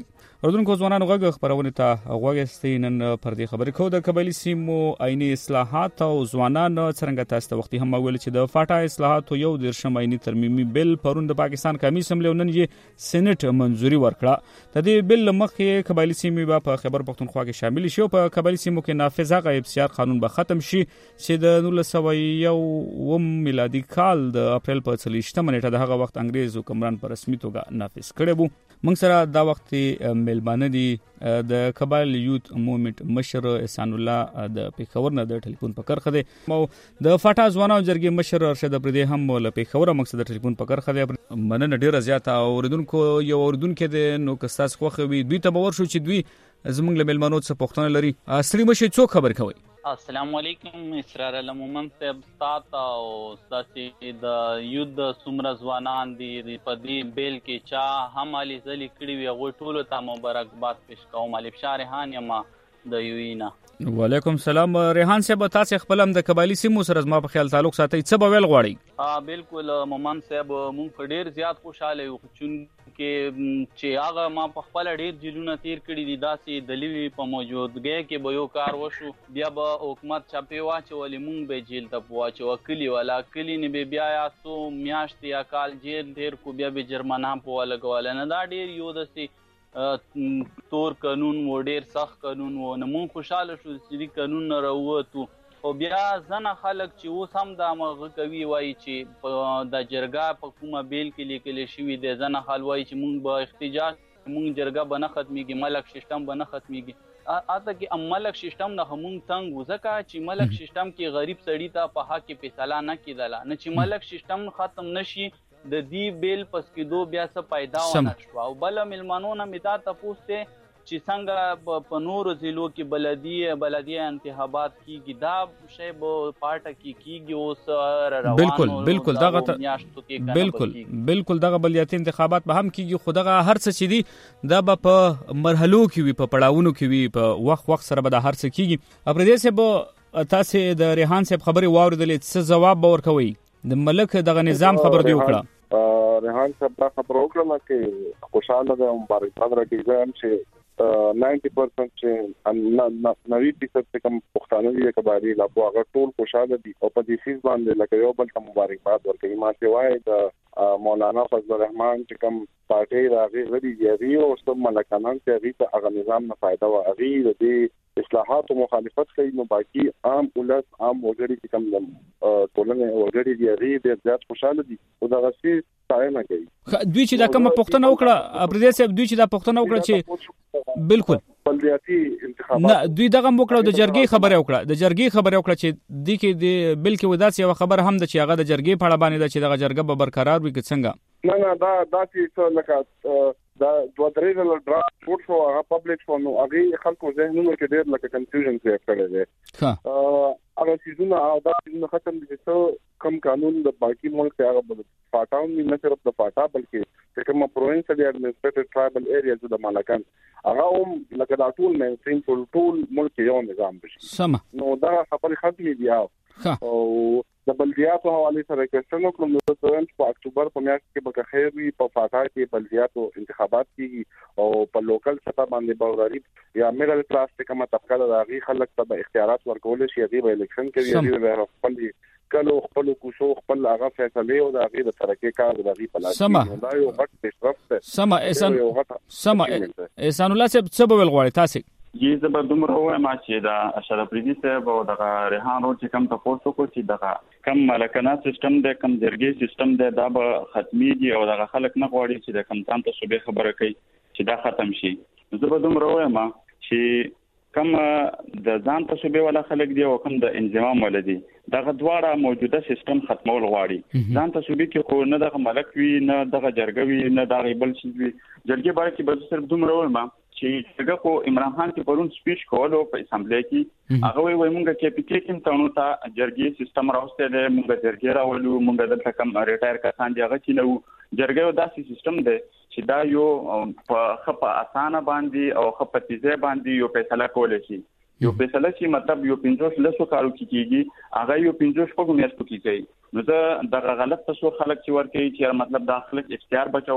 اردوونکو ځوانانو غږ خبرونه ته غوږ نن پر دې خبرې کوو د قبایلی سیمو آئینی اصلاحات او ځوانان څنګه تاسو ته وختي هم ویل چې د فاټا اصلاحات یو د شماینی ترمیمي بل پرون د پاکستان قومي اسمبلی نن یې سېنات منځوري ورکړه. د دې بل مخکې قبایلی سیمې په خیبر پختونخوا کې شامل شي او په قبایلی سیمو کې نافذ هغه FCR قانون به ختم شي چې د 1901 میلادي کال د اپریل په 30 نیټه د هغه وخت انګریز حکمران په رسمي توګه نافذ کړی وو. موږ سره دا وخت ملمانه دي د قبایل یوت موومېنټ مشر احسان الله د پیښور نه د ټلیفون په کرخه دی او د فاټا ځوانانو جرګې مشر ارشد پردې هم له پیښور مقصد د ټلیفون په کرخه دی. مننه ډیره زیاته اوریدونکو یو اوریدونکو د نو کستاس خوخه وي دوی ته باور شو چې دوی زمونږ له ملمنو څخه پوښتنه لري. اصلي مشه څوک خبر کوي؟ السلام علیکم اسرار المومن صاحب تاسو او تاسو د یود سمره ځوانان دي په دې بیل کې چا هم علي زلي کړي وي غو ټولو ته مبارکباد پېښ کوم. علي شارحان یم د یوینا. وعلیکم السلام ریحان صاحب تاسو خپل هم د قبایلی سیمو سره زما په خیال تعلق ساتي څه به ویل غواړي؟ بالکل مومن صاحب مونږ ډیر زیات خوشاله یو چې هغه ما په خپل ډیر جیلونه تیر کړي دي داسې دلیوی په موجودګۍ کې به یو کار وشو بیا به حکومت چاپې واچولې مونږ به جیل ته واچو کلی ولا کلی نه بیا یا سو میاشت یا کال جیل تیر کو بیا به جرمانه په ولګول نه دا ډیر یو دسي تور قانون و ډیر سخت قانون و نه مونږ خوشاله شو چې قانون نه راووتو او بیا ځنه خلک چې اوس هم دا مغه کوي وایي چې د جرګه په کومه بیل کې لیکل شوی دی ځنه خل وایي چې مونږ به احتجاج مونږ جرګه به نه ختميږي ملک سیستم به نه ختميږي اته کې ملک سیستم نه مونږ څنګه وزکه چې ملک سیستم کې غریب سړی ته په حق کې فیصله نه کیدله نه چې ملک سیستم ختم نشي د دې بیل پس کې دو بیا څه پیدا ونه شو او بل ملمنونه میدا تاسو ته چې څنګه په نورو ضلعو کې بلدیه انتخابات کیږي دا شی به پارټه کیږي اوس روانو بالکل دغه بلدیاتي انتخابات به هم کیږي خو دغه هر څه چې دي دا به په مرحلو کې وي په پړاوونو کې وي په وخت سره به دا هر څه کیږي. اپریدې سه تاسو د ریحان صاحب خبري واوریدلې څه جواب به ورکوي د ملک دغه نظام خبر دی وکړه؟ ریحان صاحب دا خبر وکړه چې خوشاله ده مبارکباد راکړم چې 90% چې 90% کوم پښتانه دي کباري لا په هغه ټول خوشاله دي او په دې سیس باندې لکه یو بل ته مبارکباد ورکړي. ما ته وایي د مولانا فضل الرحمن چې کوم پارټي راغی غړي دی او سم ملکانان چې هغه ته هغه نظام نه فائدہ و هغه د اصلاحات او مخالفت کوي نو باقي عام ولس عام وګړي چې کوم ټولنه وګړي دی هغه ډېر زیات خوشاله دي او دا غسی ستاینه کوي. دوی چې دا کوم پښتنه وکړه اپریدې صاحب دوی چې دا پښتنه وکړه چې بالکل بلدیاتي انتخابات نه دوی دغه وکړه د جرګې خبره وکړه چې د کې د بلکې وداسي یو خبر هم د چې هغه د جرګې په اړه باندې د چې دغه جرګه به برقرار وي که څنګه؟ نه دا چې لکه دا دوه درې ډول ډرافټ فوټ شو هغه پبلش شو نو هغه خلکو ذهنونو کې ډېر لکه کنفیوژن کریټ کړی دی. هغه سيزونه او دا سيزونه ختم دي چې کم قانون د باقي ملک هغه فاټاون نه صرف د فاټا بلکې کوم پروینس دی ایڈمنسټریټیو ټرایبل ایریاز د مالکان هغه هم لکه دا ټول مینستریم ټول ملک یو نظام بشي سم نو دا خبرې ختمې دي او د بلدیاتو حواله سره کې څنګه کوم د ترنټ په اکتوبر په میاشت کې به خیر وي په فاټا کې بلدیاتو انتخابات کیږي او په لوکل سطح باندې به غریب یا میډل کلاس ته کومه طبقه د هغه خلک ته اختیارات ورکول شي هغه به الیکشن کوي هغه خپل کلو خپل کوشو خپل هغه فیصله او د هغه د ترقې کار د هغه په لاس دا یو غټ پیشرفت سم احسان الله صاحب څه به غواړي تاسو؟ یی زبر دومره وایم چې دا اشرف ریدی صاحب او د ریحان چې کم تاسو کو چې دغه کم ملکانه سیستم د کم جرګې سیستم د به ختميږي او دغه خلک نه غواړي چې د کم تام ته صوبې خبره کوي چې دا ختم شي. زبر دومره وایم چې کم د ځان ته صوبې ولا خلک دی او کم د انضمام ولدي دغه دواړه موجوده سیستم ختمول غواړي. ځان ته صوبې کې خو نه دغه ملک وی نه دغه جرګه وی نه دغه بل شي جرګې باندې کې به صرف دومره وایم چې څنګه کو عمران خان چې پرون سپیچ کولو په اسمبلی کې هغه وایي مونږ کې پی کې کوم تاسو ته جرګې سیستم راوسته ده مونږ جرګې راولو مونږ د کم ریټایر کسان دی هغه چې نو جرګې داسې سیستم ده چې دا یو په خپه اسانه باندې او خپه تیزه باندې یو فیصله کول شي یو فیصله چې مطلب یو 15 لسو کارو کیږي هغه یو 15 په میاشتو کې کوي نو دا غلط تصور خلک چې ورته چې مطلب داخله اختیار بچوي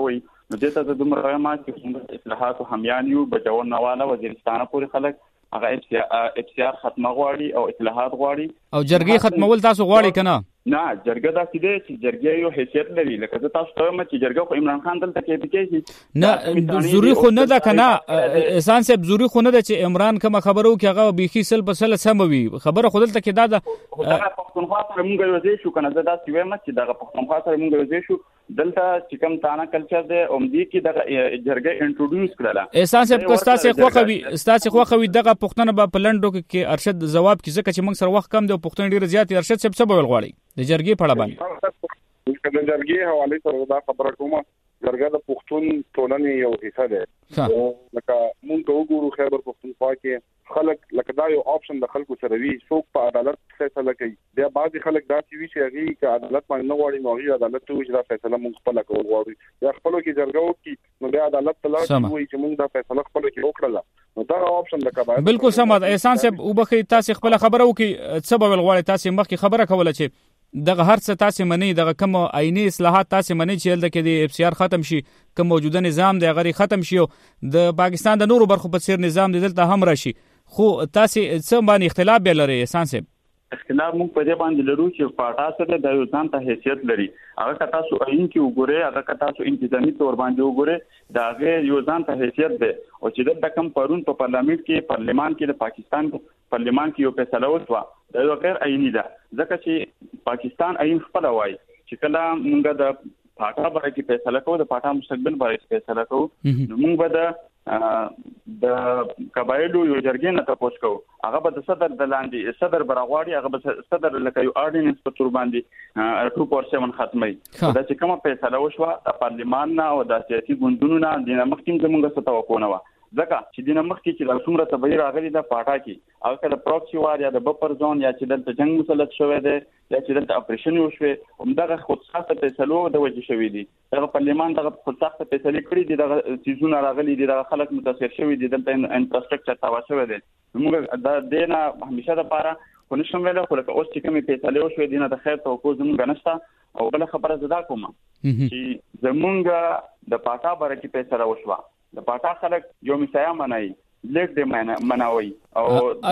نو دې ته د دومره ما چې اصلاحات حمیان یو بجوړ نواله وزیرستان پورې خلک هغه افسیار ختمه غواړي او اصلاحات غواړي او جرګې ختمول تاسو غواړي کنه؟ نه جرګه دا چې جرګه یو حیثیت لري لکه تاسو ته چې جرګه خو عمران خان دلته کې کېږي نه ضروري خو نه ده کنه احسان صاحب ضروري خو نه ده چې عمران کوم خبرو کې هغه بيخي سل په سل سموي خبره خو دلته کې دا ده پښتونخوا سره موږ یو ځای شو کنه دا چې وایم چې دا پښتونخوا سره موږ یو ځای شو دلته چې کوم تانا کلچر دی اومدي کې د جرګه انټروډیوس کړله احسان صاحب کوستا سي خوخوي دغه پښتنه په لندو کې ارشد جواب کې ځکه چې موږ سره وخت کم دی پښتون ډیر زیات ارشد صاحب څه بول غواړي د جرګې په اړه باندې د جرګې حواله سره دا خبره کومه جرګه د پښتون ټولنې یو حصہ ده لکه موږ وګورو خیبر پښتونخوا کې خلک لکه دا یو آپشن د خلکو سره وی څوک په عدالت فیصله کوي بیا بعضي خلک دا چې وی چې هغه کې عدالت باندې نه غواړي نو هغه عدالت ته وجه فیصله موږ خپل کول غواړي یا خپل کې جرګه وکړي نو بیا عدالت ته لاړ وي چې موږ دا فیصله خپل کې وکړه نو دا آپشن د کبایر بالکل سم احسان صاحب وبخي تاسو خپل خبره وکي څه به غواړي تاسو مخکې خبره کوله چې دغه هر څه تاسو منی دغه کوم عیني اصلاحات تاسو منی چې د کې د اف سی آر ختم شي کوم موجوده نظام د غری ختم شي د پاکستان د نورو برخو په څیر نظام دلته هم راشي خو تاسو څه باندې اختلاف به لري احسان صاحب؟ اختلاف موږ په دې باندې لرو چې پاټا سره د یو ځان ته حیثیت لري هغه تاسو عین کې وګورئ هغه تاسو انتظامی تور باندې وګورئ دا غیر یو ځان ته حیثیت ده او چې د کم پرون په پارلیمنت کې د پاکستان پارلیمان کې یو فیصله وشوه دا یو غیر عیني ده ځکه چې پاکستان عین خپل وایي چې کله موږ د پاټا باره کې فیصله کوو د پاټا مستقبل باره کې فیصله کوو نو موږ به د قبایلو یو جرګې نه تاسو کو هغه به د صدر د لاندې صدر برغواړي هغه به صدر لکه یو اورډیننس په تور باندې 2% ختمي دا چې کومه فیصله وشوه د پارلیمان نه او د سیاسي ګوندونو نه د مخکیم زموږ څه توقع نه و ځکه چې د مخکې چې د څومره تبعیر راغلي د پاټا کې هغه کله پروکسي وار یا د بفر زون یا چې د جنگ مسلط شوی دی یا چې د اپریشن وشوي همدغه خودساخته فیصلو د وجه شوی دي دغه پارلیمان دغه خودساخته فیصله کړې دي دغه چیزونه راغلي دي دغه خلک متاثر شوی دي د انفراستراکچر تاوا شوی دی موږ د دینه همیشه د پاره خو نشم ویل خو لکه اوس چې کومې فیصله وشوي دي نه د خیر توقع زموږ نشته او بل خبره زدا کوم چې زموږ د پاټا باره کې فیصله وشوه د پاټا خلک یو مسایا منای لیک دې مناوي او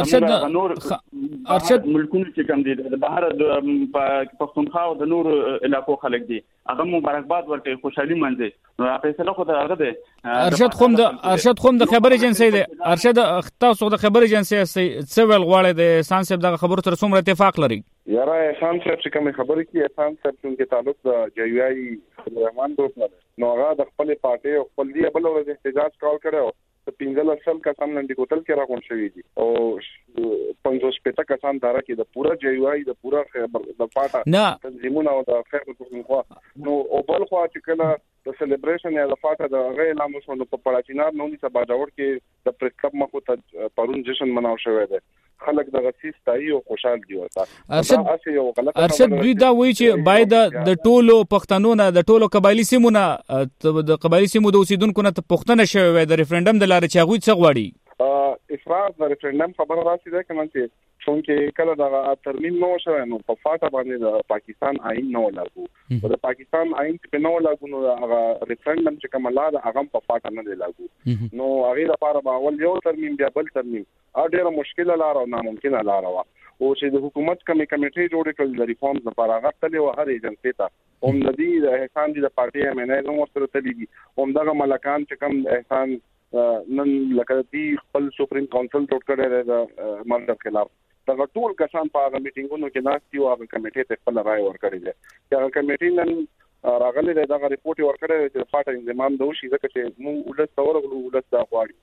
ارشد ملکونو چې کوم دي د بهر د پښتونخوا او د نور علاقو خلک دي هغه مبارکباد ورکړي خوشحالي منځي نو فیصله خو دا هغه ده ارشد خوم د خبر ایجنسی دی ارشد تاسو د خبر ایجنسی څه ول غواړي د احسان صاحب د خبرو تر څومره اتفاق لري یاره احسان صاحب چې کوم خبرې کې احسان صاحب څنګه تعلق د جیوای خبرمان دوست نه نو هغه د خپل پارټي او خپل دی بل ورځ احتجاج کول کړو ته 15 سال کسان نن کوتل کې راغون شوی دي او 550 کسان دارا کې د پورا جیوای د پورا د پاټا تنظیمونه او د خیر پښتونخوا نو او بل خو چې کله د سلیبریشن یا د پاټا د غیر لامو په پړاچینار نو سبا جوړ کې د پریس کلب مخو ته پرون جشن مناو شوی دی خلک د غسیس تای او خوشحال دي ورته ارشد دوی دا وایي چې باید د ټولو پښتنو نه د ټولو قبایلی سیمونه د قبایلی سیمو د اوسیدونکو نه پښتنه شوی د ریفرندم د لارې چې هغه څه غواړي افراط د ریفرندم خبره راشي ده کنه چې څنګه کله دا ترمیم نو شوی نو په فاټا باندې د پاکستان آئین نو لاګو د پاکستان آئین په نو لاګو نو هغه ریفرندم چې کومه لا هغه په فاټا نه لاګو نو هغه لپاره به اول یو ترمیم بیا بل ترمیم ډیره مشکله لار او ناممکنه لار و او چې د حکومت کمیټې جوړې کړل د ریفارمز لپاره هغه تلې و هر ایجنسی ته هم د دې د احسان دي د پارټي امنیت هم سره تلې دي هم دغه ملکان چې کوم احسان نن لکه دې خپل سپریم کونسل ټوټ کړی د مرګ خلاف دا ټول کسان په هغه میټینګونو کې ناشتي او هغه کمیټې ته خپل رائے ورکړي دي هغه کمیټې نن راغلي دا ریپورت ورکړی چې فاټا انضمام دوشي ځکه چې موږ ولس تورغلو ولس دا غواړي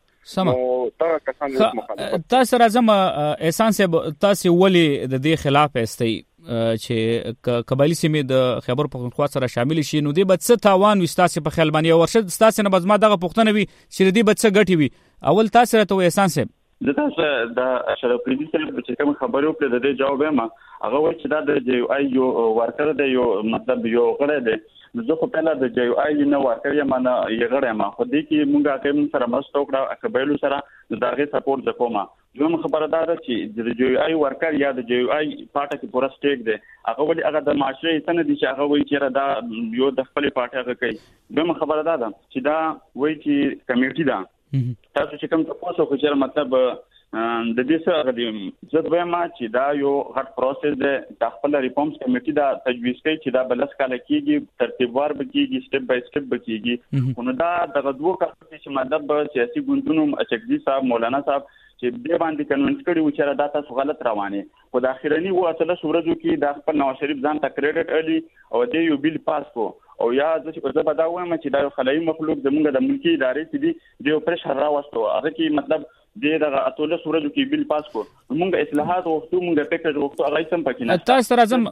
تاسو راځم احسان صاحب تاسو ولې د دې خلاف استئ چې قبایلی سیمې د خیبر پښتونخوا سره شامل شي نو دې بد څه تاوان وستاسي په خیال باندې ورشد تاسو نه بزما دغه پښتنه وي چې دې بد څه ګټي وي اول تاسو راته احسان صاحب دغه د اشرف پریدي سره چې کوم خبرو په دې جواب ما هغه وایي چې دا د جی آی یو ورکر دی یو مطلب یو غړی دی زه خو په لاره د جی آی نه ورکر یم نه یې غړی ما خو دې کې مونږه کوم سره مستو کړه قبایلو سره دغه سپورټ وکوم دوم خبره ده چې د جی آی ورکر یا د جی آی پارټه کې پورا سټیک دی هغه ولې هغه د معاشري سند دي چې هغه وایي چې دا یو د خپل پارټه هغه کوي دوم خبره ده چې دا وایي چې کمیټي ده تاسو چې کوم تاسو خو چې مطلب د دې سره د زړه ما چې دا یو غټ پروسس دی د خپل ریفورمز کمیټي دا تجویز کوي چې دا بلس کال کېږي ترتیبوار بکیږي سټپ بای سټپ بکیږي نو دا د غدوو کار چې مطلب سیاسي ګوندونو اچکدي صاحب مولانا صاحب چې دې باندې کنونس کړي و چې دا تاسو غلط روانه خو د اخیرنی و اصله سورجو کې د خپل نواز شریف ځان ته کریډټ الی او د یو بیل پاس کو او یا چې زه به دا وایم چې دا خلای مخلوق زموږ د ملکی ادارې چې دی د پرشر راوستو هغه کې مطلب دغه اتوله سورجو کې بیل پاس کو موږ اصلاحات وختو موږ پیکج وختو هغه سم پکې نه تاسو راځم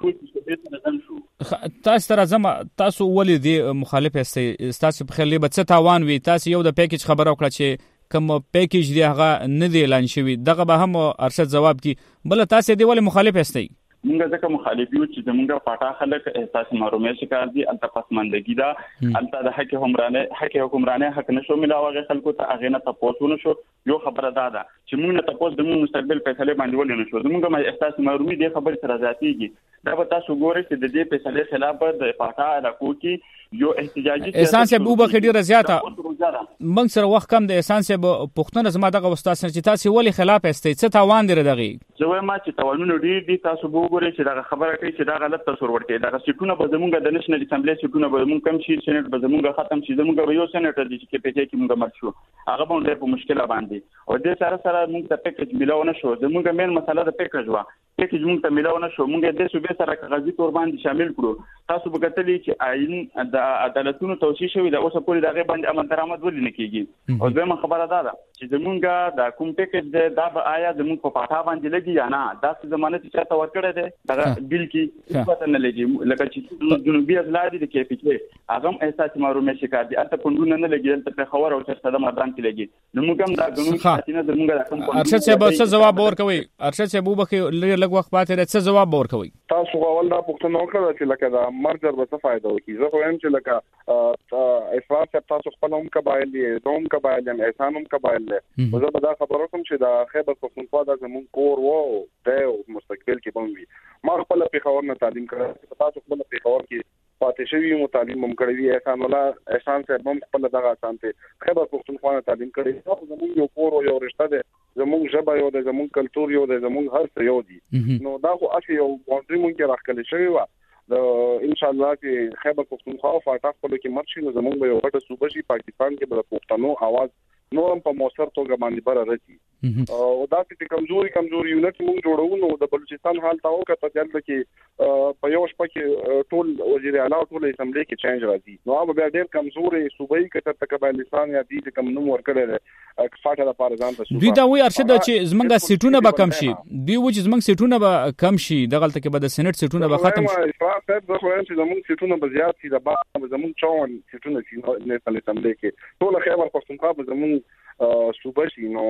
تاسو راځم تاسو ولې دی مخالف استئ تاسو په خلې به څه تاوان وي تاسو یو د پیکج خبره وکړه چې کوم پیکج دی هغه نه دی اعلان شوی دغه به هم ارشد جواب کی بل تاسو دی ولې مخالف استئ موږ ځکه مخالف یو چې موږ پټا خلک احساس محرومي شکار دي الته پسماندګي دا الته د حق حکمرانه حق نشو ملاوغه خلکو ته اغه نه تاسو نشو یو خبره ده چې موږ نه تاسو د مستقبل فیصله باندې ولې نشو موږ احساس محرومي دي خبره سره ذاتيږي دا به تاسو ګورئ چې د دې فیصله خلاف د پټا علاقو کې یو احتجاجي احسان صاحب وبه خډيره زیاته موږ سره وخت کم د احسان صاحب پښتون زما دغه استاد چې تاسو ولې خلاف استئ څه تاوان دی دغه زه ما چې تاوانونه ډیر دي تاسو وګورئ چې دا خبره کوي چې دا غلط تصور ورکړي دا سیټونه به زمونږ د نېشنل اسمبلی سیټونه به زمونږ کم شي سېنات به زمونږ ختم شي زمونږ یو سېناتر دي چې په کې موږ مرشو هغه باندې په مشکله باندې او د سره موږ ته پیکج ملاونه شو زمونږ مین مسله د پیکج وا پیکج موږ ته ملاونه شو موږ د صوبې سره کاغذي تور باندې شامل کړو تاسو به کتلی چې آئین د عدالتونو توصیه شوی د اوسه پورې دغه باندې عمل درآمد ولې نه کیږي او زموږ خبره ده چې زمونږ د کوم پیکج دا به آیا زموږ په پاټا باندې لګي یا نه دا زمانه چې چاته ورکړه ده دا بیل کې پته نه لګي لکه چې جنوبي اضلاع دي د KPK هغه احساس محرومي شکار دي البته پندونه نه لګي ته خبر او چې صدمه مردان کې لګي نو موږ هم دا غنو چې زمونږ د کوم ارشد صاحب څه جواب ورکوي ارشد صاحب وبخي لږ وخت پاتې څه جواب ورکوي تاسو اول دا پوښتنه وکړه چې لکه دا مرجر به څه فائدہ وکړي زه خو هم چې لکه افراط صاحب تاسو خپل هم قبایل دي دوم قبایل دي احسان هم قبایل دي زه به دا خبره کوم چې دا خیبر پښتونخوا د زمون کور وو د مستقبل کې بم وي ما خپل په خبر نه تعلیم کړی تاسو خپل په خبر کې پاتې شوی مو تعلیم هم کړی وي احسان الله احسان صاحب هم خپل دغه اسانته خیبر پښتونخوا نه تعلیم کړی تاسو زمون یو کور او یو رشتہ ده زمون ژبه یو د زمون کلچر یو د زمون هر څه یو دي نو دا خو اصلي یو باونډري مونږ کې راخلې شوی و ان شاء الله چې خیبر پښتونخوا او فاټا خپل کې مرشي نو زمون به یو غټه صوبه شي پاکستان کې به پښتنو आवाज نورم په موثر توګه باندې بر راځي او دا چې کمزوري یونټ موږ جوړو نو د بلوچستان حالت او کته ځل کې په یو شپه کې ټول وزیر اعلی او ټول اسمبلی کې چینج راځي نو هغه بیا ډېر کمزوري صوبې کې تر قبایلستان یا دې کم نوم ورکړل فاټا د پارزان ته دوی دا وی ارشد چې زمونږ سیټونه به کم شي دوی و چې زمونږ سیټونه به کم شي دغه تل کې به د سېنات سیټونه به ختم شي افراط صاحب زه وایم چې زمونږ سیټونه به زیات شي د بعد زمونږ 54 سیټونه چې نېشنل اسمبلی کې ټول خیبر پښتونخوا به زمونږ صوبه شي نو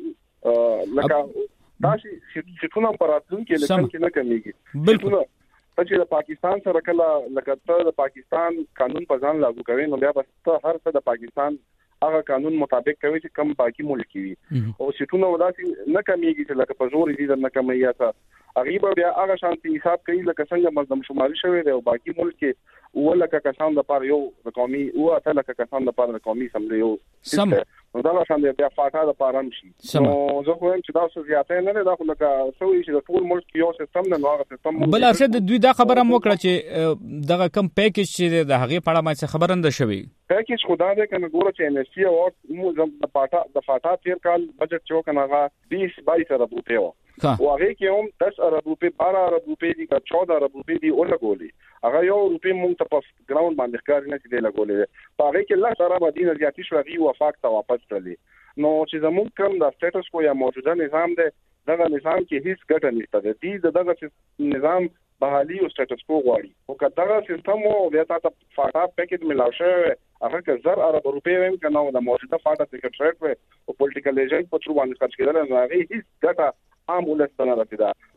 لکه تاسو سیټونه پراتلون کې الیکشن کې نه کمیږي بالکل چې د پاکستان سره کله لکه ته د پاکستان قانون په ځان لاګو کوي نو بیا بس ته هر څه د پاکستان هغه قانون مطابق کوي چې کم باقي ملک وي او سیټونه وداسي نه کمیږي چې لکه په زور دي نه کمیږي تا غریب بیا هغه شانتي حساب کوي لکه څنګه مردم شماري شوی دی او باقي ملک کې ولکه کسان د پاره یو قومي او اته لکه کسان د پاره قومي سملي یو سم نو دا شان دی بیا فاټا د پاره شي نو زه خو هم چې تاسو زیاته نه دا خو لکه سوي چې د ټول ملک یو سیستم نه هغه سیستم بل ارشد دوی دا خبره مو کړه چې دغه کم پیکج چې د هغه پړه ما څه خبرنده شوی پیکج خدا دې کنه ګوره چې NSC او مو د فاټا تیر کال بجټ چو کنه هغه 20-22 ارب روپے و او هغه کې هم 10 ارب روپے 12 ارب روپے دي کا 14 ارب روپے دي او لګولې هغه یو روپے مونږ ته په ګراوند باندې ښکار نه دي لګولې په هغه کې لږ ارب دي نه زیاتې شو هغه وفاق ته واپس کړلې نو چې زموږ کوم د سټیټس کو یا موجوده نظام دی دغه نظام کې هیڅ ګټه نشته دي دغه نظام بحالي او سټیټس کو غواړي او کله سیستم او بیا تاسو فاټا پیکج ملاو شوی هغه که زر ارب روپے ویم کنه د موجوده فاټا سیکریټریټ او پولیټیکل ایجنټ په تر باندې خرج کېدل نه هغه هیڅ ګټه عام ولستانه راځي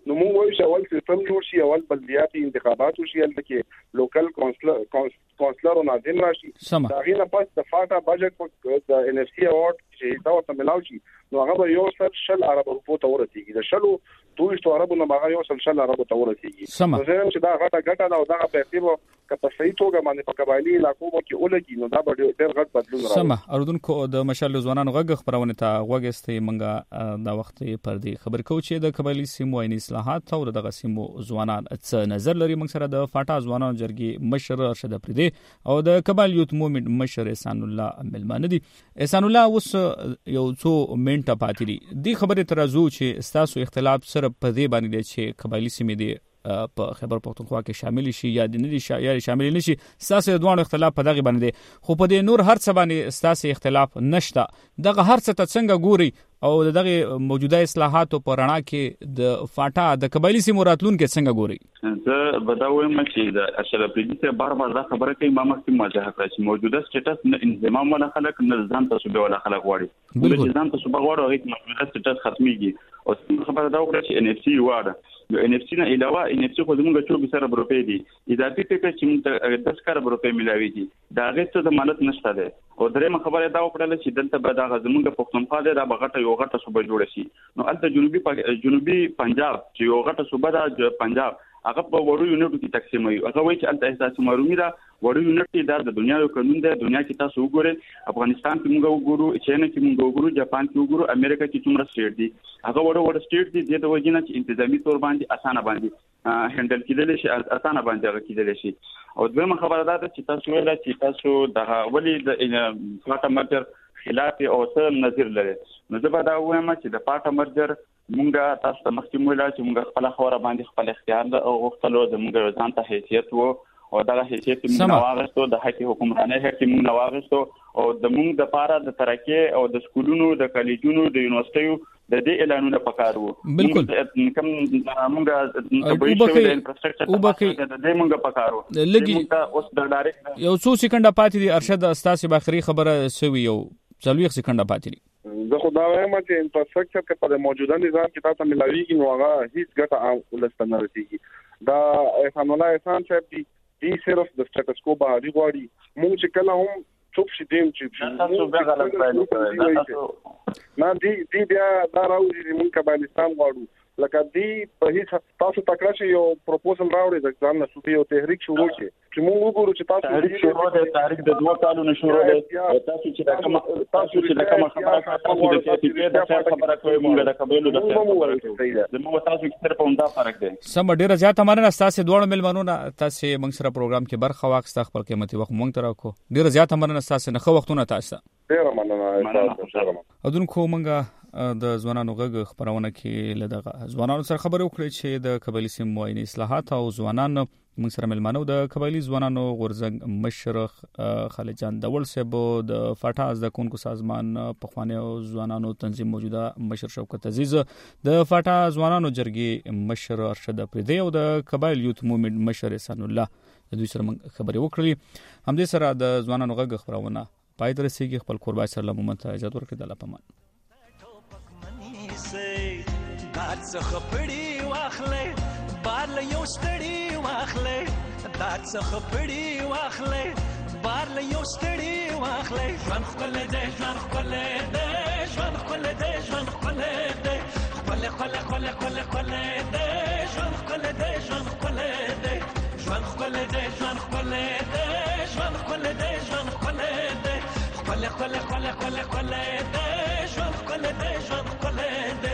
نو موږ وایو چې اول سیستم جوړ شي، اول بلدیاتي انتخابات وشي، هلته لوکل کونسلر او ناظم راشي. دا غي نه پس د فاټا بجټ د ان اف سی اوارد چې دا ورته ملاوي شي، نو هغه به یو شل عرب روپو ته ورسیږي. د شلو 200 عربو نه هغه یو شل عربو ته ورسیږي. نو زه چې دا غټه دا او دا په ترتیب کته صحیح توګه باندې په قبایلی علاقو کې ولګي، نو دا به ډېر غټ بدلون راوړي. سم اردوونکو د مشال ځوانانو غږ خبرونه ته غوږستې منګه دا وخت پر دې خبر کو چې د قبایلی سیمو عین اصلاحات او دغه سیمو ځوانان څه نظر لري. موږ سره د فاټا ځوانانو جرګې مشر ارشد پردي او د قبایل یوت موومېنټ مشر احسان الله ملمانه دي. احسان الله اوس یو څو منټه پاتې دي د خبرې ترازو چې ستاسو اختلاف سره په دې باندې دی چې قبایلی سیمې دي په خیبر پختونخوا کې شامل شي یا د نه یا شامل نشي. ستاسو دوه اختلاف په دغه باندې دی، خو په دې نور هر څه باندې ستاسو اختلاف نشته. دغه هر څه ته څنګه ګوري او دغه موجوده اصلاحات په رڼا کې د فاټا د قبایلی سیمو راتلونکو څنګه ګوري؟ زه بداوم چې د اشرف پردي ته بار دا خبره کوي، ما مخکې مواجهه کړه چې موجوده سټیټس نه انضمام ولا خلک نه ځان ته صوبه ولا خلک غواړي، چې ځان ته صوبه غواړي هغه موجوده سټیټس ختميږي. او خبره دا وکړه چې ان اف سی واړه ان اف سی نه علاوه ان اف سی خو زموږ 24 سره روپے دي، اضافي ټکس چې موږ 10 کار روپے ملاويږي، دا غیڅ د مالت نشته ده. او درېمه خبره دا وکړه چې دلته به دا زموږ پښتونخوا ده، دا بغټه یو غټه صوبه جوړه شي. نو الته جنوبي پنجاب چې یو غټه صوبه ده پنجاب، هغه په وړو یونټو کې تقسیم وي. هغه وایي چې الته احساس معلومي ده وړو یونټ دا د دنیا یو قانون دی. دنیا کې تاسو وګورئ، افغانستان کې موږ وګورو، چین کې موږ وګورو، جاپان کې وګورو، امریکا کې څومره سټیټ دي، هغه وړو سټیټ دي د وجې نه چې انتظامی تور باندې اسانه باندې هندل کېدل شي، اسانه باندې هغه کېدل شي. او دویمه خبره ده چې تاسو ویل چې تاسو د ولې د فاټا مرجر خلاف او څه نظر لري. نو زه به دا وایم چې د فاټا مرجر مونږه تاسو ته مخکې مولا چې مونږ خپل خوره باندې خپل اختیار او غوښتلو د مونږ ځان ته حیثیت وو او دا حیثیت موږ واغستو، د حق حکومتانه حق موږ واغستو او د موږ د پاره د ترقی او د سکولونو د کالجونو د یونیورسيټیو د دې اعلانونه پکارو. بالکل کوم موږ طبيعي انفراستراکچر د دې موږ پکارو. لګي اوس د ډایرکټ یو څو سکند پاتې دي ارشد استاسي باخري خبره سوي یو 40 سکند پاتې دي. زه خو دا وایم چې انفراستراکچر کې په موجوده نظام کې تاسو ملاويږي نو هغه هیڅ ګټه ولستانه رسیږي. دا احسان الله احسان صاحب دی صرف د سټیټس کو باندې غواړي. موږ چې کله هم چوپ شي دیم چې تاسو به غلط وایي نه دی بیا دا راوځي چې موږ کابلستان غواړو. لکه دی په هیڅ تاسو تکړه شي یو پروپوزل راوړي د ځان له صوبې او تحریک شروع شي چې موږ وګورو چې تاسو تحریک شروع دی، تحریک د 2 کالونو شروع دی. تاسو چې دا کوم خبره تاسو د کیفیت د خبره کوي موږ د قبایلو د خبره کوي زموږ تاسو کې تر په همدا فرق دی. سم ډیره زیاته مننه تاسو دوه ملمنونه تاسو موږ سره پروګرام کې برخه واخیسته، خپل قیمتي وخت موږ ته راکو. ډیره زیاته مننه تاسو نه خو وختونه تاسو ډیره مننه. اذن خو موږ د ځوانانو غږ خبرونه کې لدغه ځوانانو سره خبرو کړې چې د قبایلی سیمو عین اصلاحات او ځوانان موږ سره ملمنو د قبایلی ځوانانو غورځنګ مشر خالجان دول صاحب، د فاټا د کونکو سازمان پخوانی ځوانانو تنظیم موجوده مشر شوکت عزیز، د فاټا ځوانانو جرګې مشر ارشد پردي او د قبایل یوت موومېنټ مشر احسان الله. د دوی سره خبرې وکړې. همدې سره د ځوانانو غږ خبرونه پای ته رسیدي. خپل قربای سره لمومنت اجازه ورکړه. د لپاره دات څخه پړی واخلې بار له یو ستړي واخلې دات څخه پړی واخلې بار له یو ستړي واخلې ژوند خپل دې ژوند خپل دې ژوند خپل دې ژوند خپل دې خپل خپل خپل خپل خپل دې ژوند خپل دې ژوند خپل دې ژوند خپل دې ژوند خپل دې ژوند خپل دې ژوند خپل دې خپل خپل خپل خپل خپل دې ژوند خپل دې ژوند خپل دې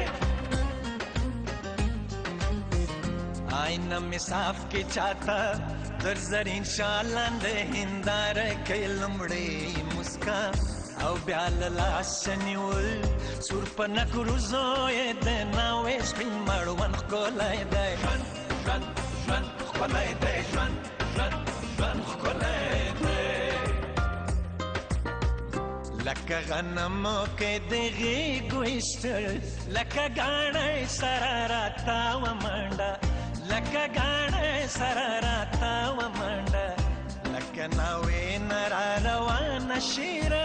آئینه می صاف کی چاہتا در زرین شالند هندار کې لمړې مسکا او بیال لاس نیول سور په نکروزو یې د ناوې سپین مړوند کولای دی ژوند ژوند کولای دی ژوند ژوند ژوند کولای دی لکه غنم کې دغه ګوښتل لکه غاڼې سره راتا و منډه لکه غاڼې سره راتا و منډه لکه ناوې نرا روان شیره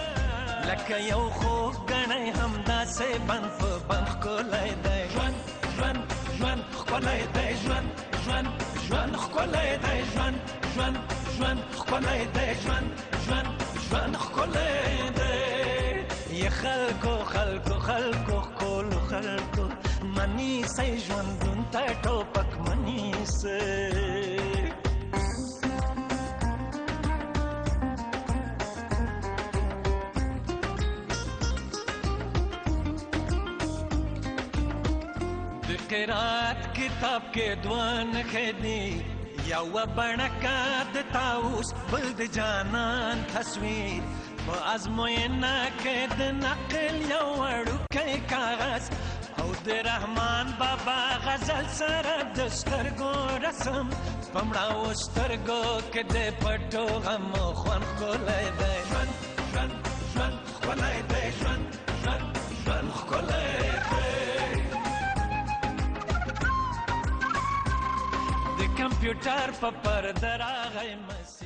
لکه یو خو غاڼې همدا سه بند په بند کولای دی ژوند ژوند ژوند ښکلی دی ژوند ژوند ژوند ښکلی دی ژوند ژوند ژوند ښکلی دی ژوند ژوند ژوند ښکلی دی یا خلکو خلکو خلکو ښکلو خلکو منیسئ ژوندون ته ټوپک منیسئ قرات کتاب کې دوان خدي یو بڼکا د تاوس بل د جانان تصویر په ازموینه کې د نقل یو وړوکی کاغذ او د رحمان بابا غزل سره د سترګو رسم پمړاو سترګو کې د پټو غم خوان ښکلی دی ژوند ژوند ژوند ښکلی دی ژوند ژوند ژوند ښکلی دی کمپیوټر په پرده راغی